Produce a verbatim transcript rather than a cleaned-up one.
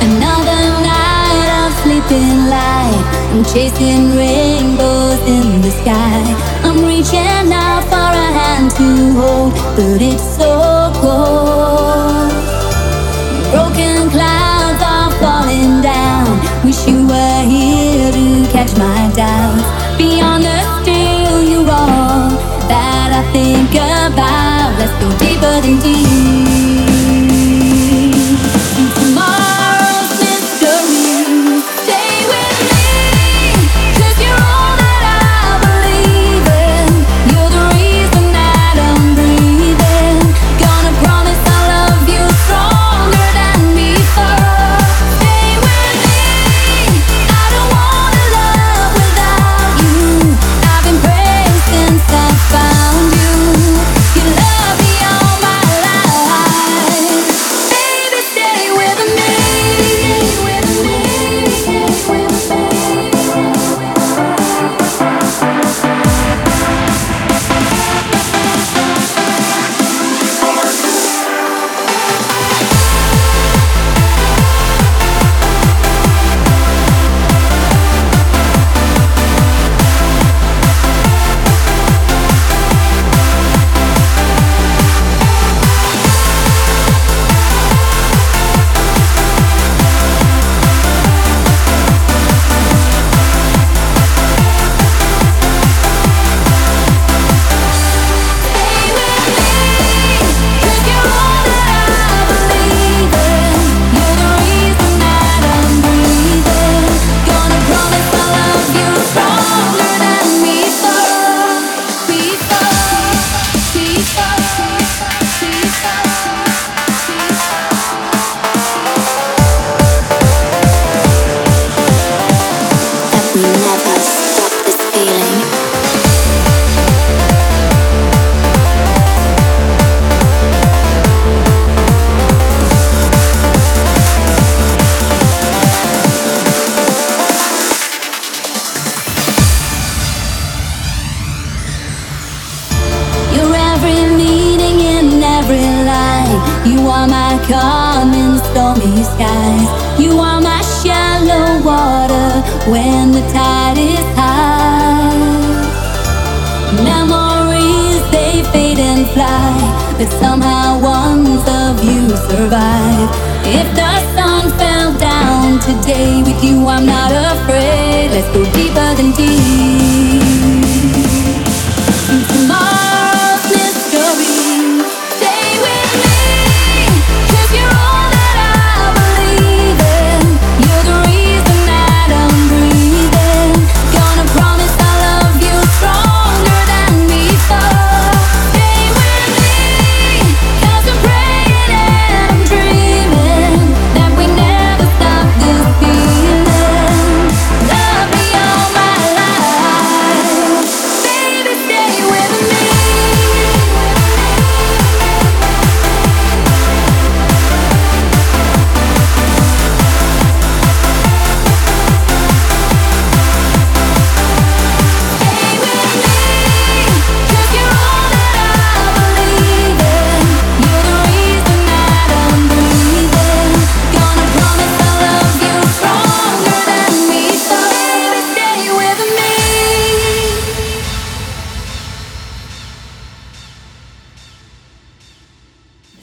Another night of sleeping light. I'm chasing rainbows in the sky. I'm reaching out for a hand to hold, but it's so cold. Broken clouds are falling down. Wish you were here to catch my doubts. Beyond the still you all that I think about. Let's go deeper than deep. Tomorrow's mystery. Stay with me, 'cause you're all that I believe in. You're the reason that I'm breathing. Gonna promise I'll love you stronger than before. Stay with me, I don't wanna love without you. I've been praying since I found you. Your love me all my life. Baby, stay with me. With me, with me. You're every meaning in every line. You are my calm in stormy skies. You are my shallow water when the tide is high. Memories, they fade and fly, but somehow ones of you survive. If the sun fell down today with you, I'm not afraid.